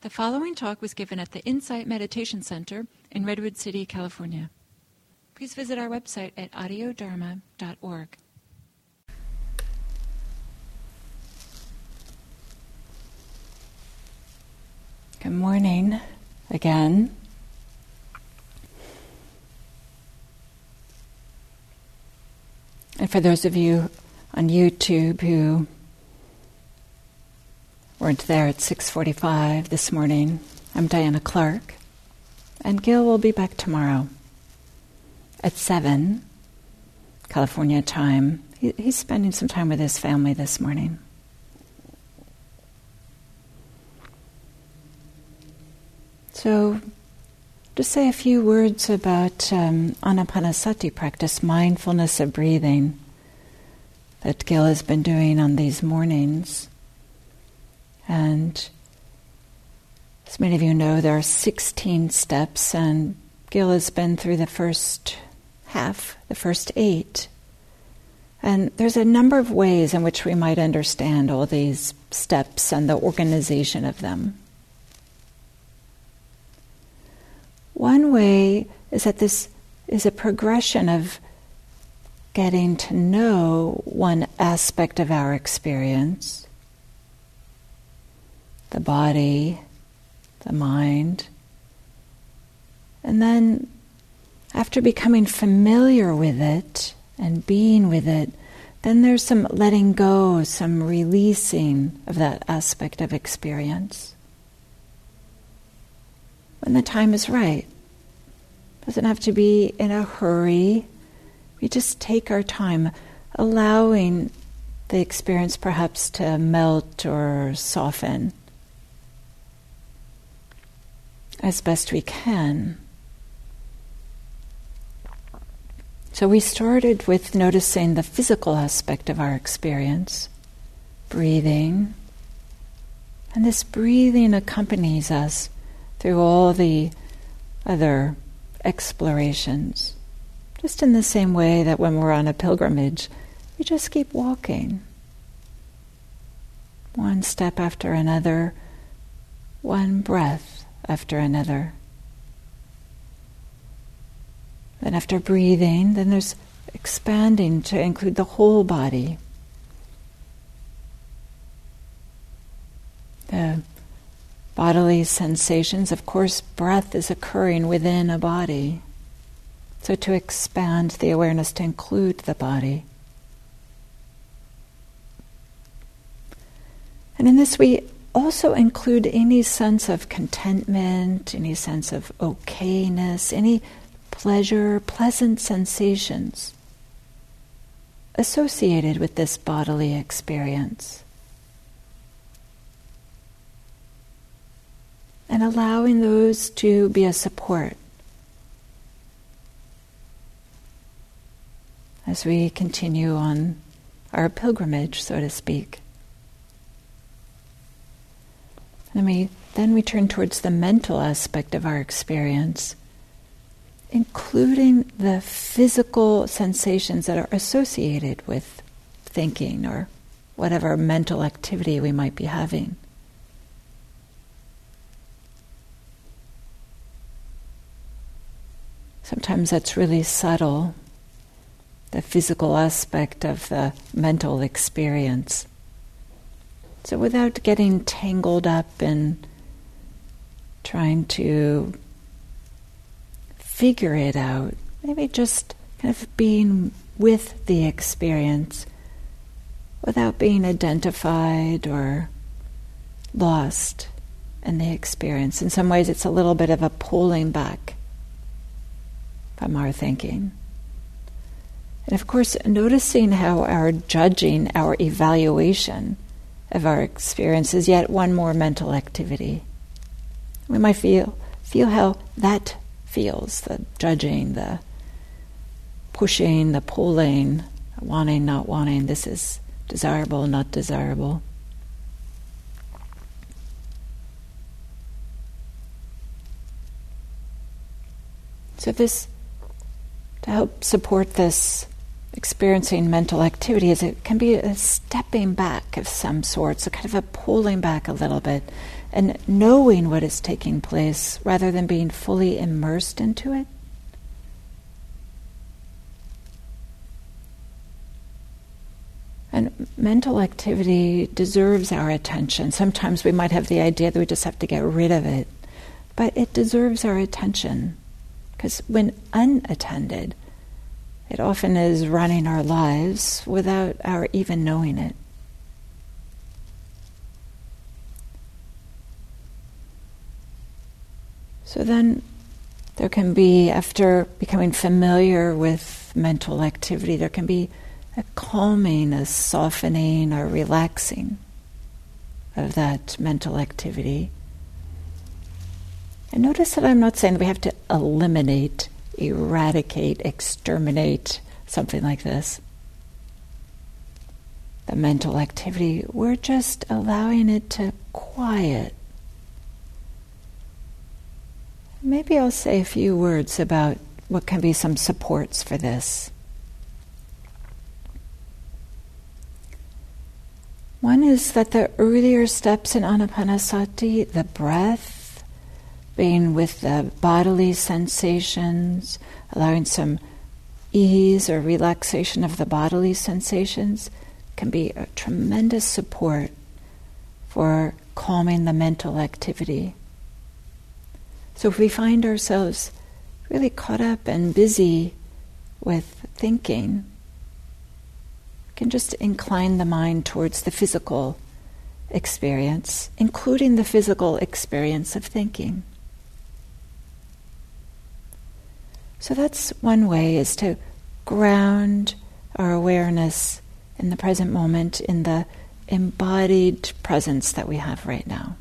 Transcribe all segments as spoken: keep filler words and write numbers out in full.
The following talk was given at the Insight Meditation Center in Redwood City, California. Please visit our website at audio dharma dot org. Good morning again. And for those of you on YouTube who weren't there at six forty-five this morning, I'm Diana Clark, and Gil will be back tomorrow at seven, California time. He, he's spending some time with his family this morning. So, just say a few words about um, Anapanasati practice, mindfulness of breathing, that Gil has been doing on these mornings. And as many of you know, there are sixteen steps, and Gil has been through the first half, the first eight. And there's a number of ways in which we might understand all these steps and the organization of them. One way is that this is a progression of getting to know one aspect of our experience, the body, the mind, and then after becoming familiar with it and being with it, then there's some letting go, some releasing of that aspect of experience. When the time is right. It doesn't have to be in a hurry. We just take our time, allowing the experience perhaps to melt or soften as best we can. So we started with noticing the physical aspect of our experience, breathing. And this breathing accompanies us through all the other explorations, just in the same way that when we're on a pilgrimage, we just keep walking. One step after another, one breath after another. Then after breathing, then there's expanding to include the whole body. The bodily sensations, of course, breath is occurring within a body. So to expand the awareness to include the body. And in this we also include any sense of contentment, any sense of okayness, any pleasure, pleasant sensations associated with this bodily experience. And allowing those to be a support as we continue on our pilgrimage, so to speak. And we, then we turn towards the mental aspect of our experience, including the physical sensations that are associated with thinking or whatever mental activity we might be having. Sometimes that's really subtle, the physical aspect of the mental experience. So without getting tangled up in trying to figure it out, maybe just kind of being with the experience without being identified or lost in the experience. In some ways it's a little bit of a pulling back from our thinking. And of course, noticing how our judging, our evaluation of our experience is yet one more mental activity. We might feel feel how that feels, the judging, the pushing, the pulling, wanting, not wanting, this is desirable, not desirable. So this, to help support this experiencing mental activity is it can be a stepping back of some sort, so kind of a pulling back a little bit and knowing what is taking place rather than being fully immersed into it. And mental activity deserves our attention. Sometimes we might have the idea that we just have to get rid of it, but it deserves our attention, because when unattended, it often is running our lives without our even knowing it. So then there can be, after becoming familiar with mental activity, there can be a calming, a softening, or relaxing of that mental activity. And notice that I'm not saying that we have to eliminate, eradicate, exterminate, something like this. The mental activity, we're just allowing it to quiet. Maybe I'll say a few words about what can be some supports for this. One is that the earlier steps in Anapanasati, the breath, being with the bodily sensations, allowing some ease or relaxation of the bodily sensations, can be a tremendous support for calming the mental activity. So if we find ourselves really caught up and busy with thinking, we can just incline the mind towards the physical experience, including the physical experience of thinking. So that's one way, is to ground our awareness in the present moment, in the embodied presence that we have right now.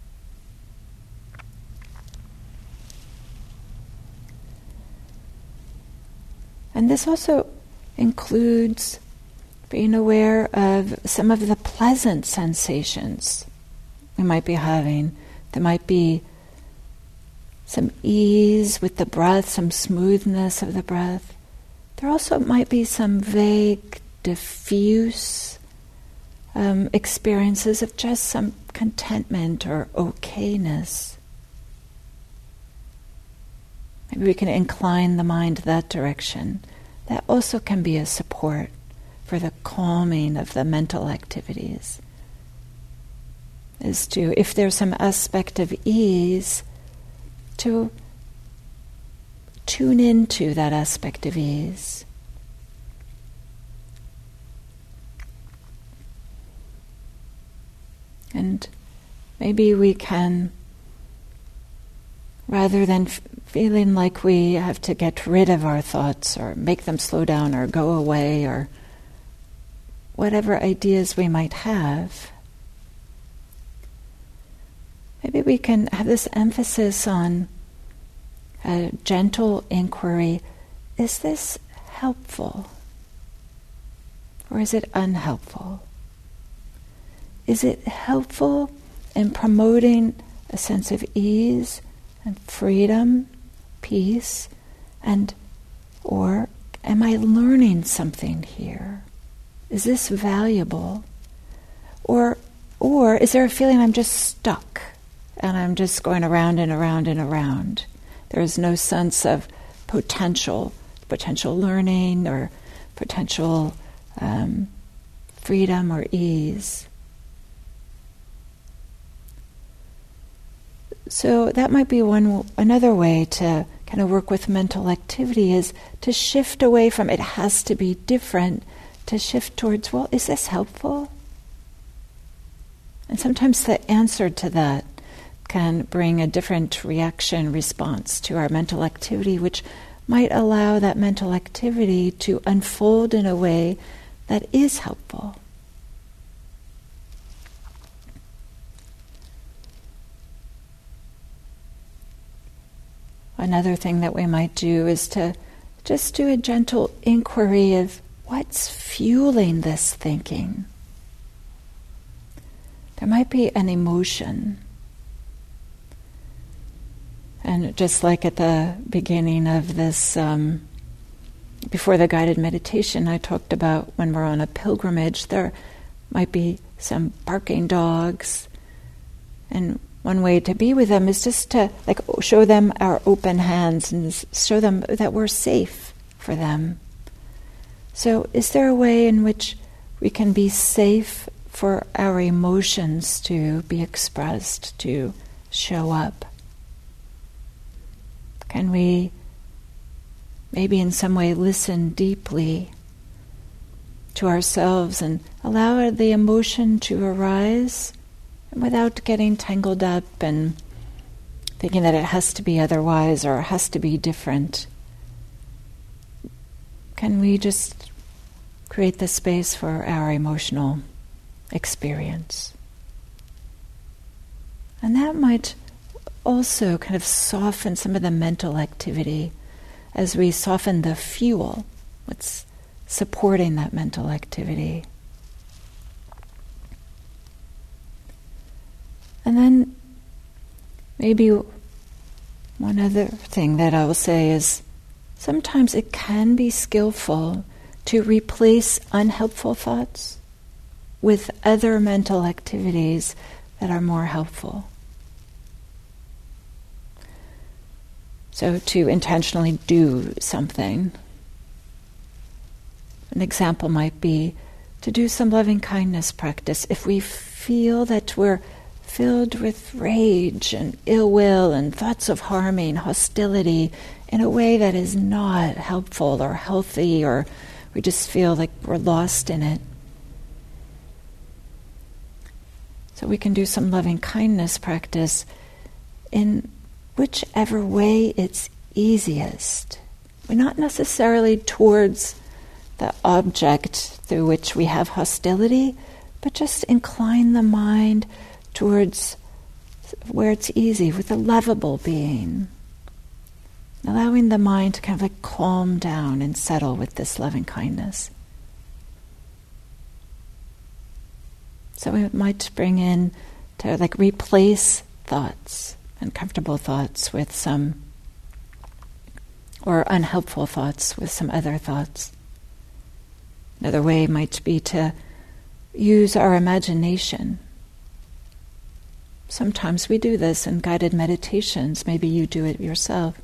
And this also includes being aware of some of the pleasant sensations we might be having. There might be some ease with the breath, some smoothness of the breath. There also might be some vague, diffuse um, experiences of just some contentment or okayness. Maybe we can incline the mind that direction. That also can be a support for the calming of the mental activities. Is to, if there's some aspect of ease, to tune into that aspect of ease. And maybe we can, rather than f- feeling like we have to get rid of our thoughts or make them slow down or go away or whatever ideas we might have, maybe we can have this emphasis on a gentle inquiry. Is this helpful? Or is it unhelpful? Is it helpful in promoting a sense of ease and freedom, peace, and or am I learning something here? Is this valuable? Or or is there a feeling I'm just stuck and I'm just going around and around and around? There is no sense of potential, potential learning or potential um, freedom or ease. So that might be one another way to kind of work with mental activity, is to shift away from it has to be different, to shift towards, well, is this helpful? And sometimes the answer to that can bring a different reaction, response to our mental activity, which might allow that mental activity to unfold in a way that is helpful. Another thing that we might do is to just do a gentle inquiry of what's fueling this thinking. There might be an emotion. And just like at the beginning of this um, before the guided meditation, I talked about when we're on a pilgrimage, there might be some barking dogs, and one way to be with them is just to like show them our open hands and show them that we're safe for them. So is there a way in which we can be safe for our emotions to be expressed, to show up? Can we maybe in some way listen deeply to ourselves and allow the emotion to arise without getting tangled up and thinking that it has to be otherwise or has to be different? Can we just create the space for our emotional experience? And that might also kind of soften some of the mental activity as we soften the fuel, what's supporting that mental activity. And then maybe one other thing that I will say is sometimes it can be skillful to replace unhelpful thoughts with other mental activities that are more helpful. So to intentionally do something. An example might be to do some loving kindness practice. If we feel that we're filled with rage and ill will and thoughts of harming, hostility in a way that is not helpful or healthy, or we just feel like we're lost in it. So we can do some loving kindness practice in whichever way it's easiest. We're not necessarily towards the object through which we have hostility, but just incline the mind towards where it's easy, with a lovable being. Allowing the mind to kind of like calm down and settle with this loving kindness. So we might bring in to like replace thoughts, uncomfortable thoughts with some, or unhelpful thoughts with some other thoughts. Another way might be to use our imagination. Sometimes we do this in guided meditations. Maybe you do it yourself.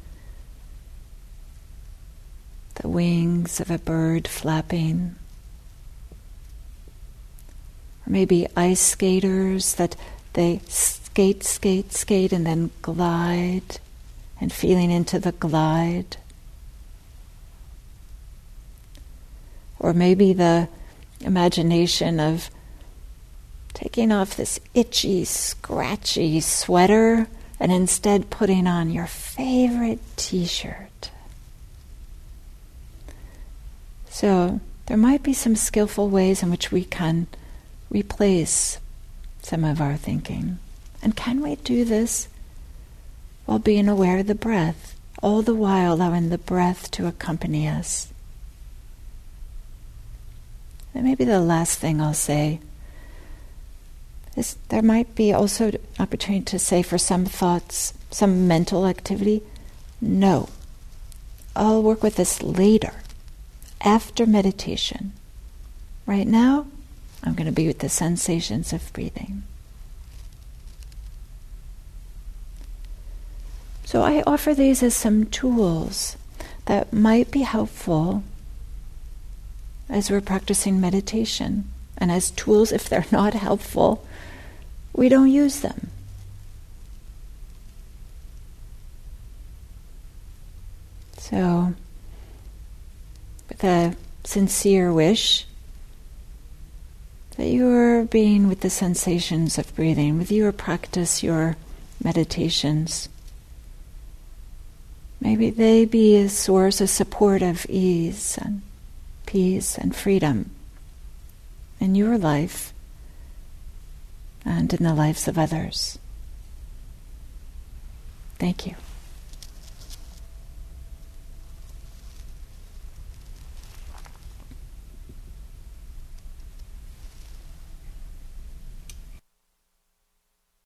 The wings of a bird flapping. Or maybe ice skaters that they skate, skate, skate and then glide, and feeling into the glide. Or maybe the imagination of taking off this itchy, scratchy sweater and instead putting on your favorite t-shirt. So there might be some skillful ways in which we can replace some of our thinking. And can we do this while being aware of the breath, all the while allowing the breath to accompany us? And maybe the last thing I'll say is there might be also an opportunity to say for some thoughts, some mental activity, no, I'll work with this later, after meditation. Right now, I'm going to be with the sensations of breathing. So I offer these as some tools that might be helpful as we're practicing meditation. And as tools, if they're not helpful, we don't use them. So, with a sincere wish that you're being with the sensations of breathing, with your practice, your meditations, maybe they be a source, a support of ease and peace and freedom in your life and in the lives of others. Thank you.